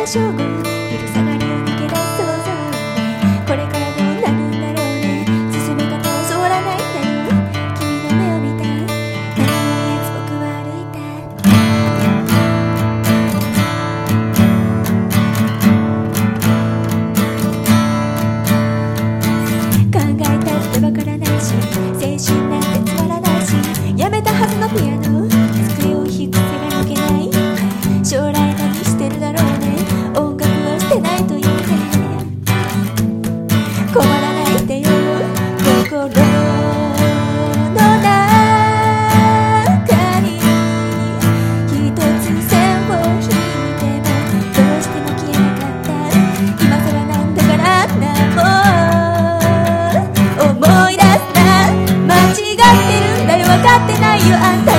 正午、昼下がりを抜け出す想像ね。これからどうなるんだろうね。進め方を教わらないんだよ。君の目を見た。何も言えず僕は歩いた。考えたってわからないし、青春なんてつまらないし、やめたはずのピアノ、机を弾く癖が抜けない。将来何してるだろうね。音楽をしてないといいね。困らないでよ、心の中に一つ線を引いてもどうしても消えなかった。今更なんだからな、もう思い出すな。間違ってるんだよ、分かってないよあんた。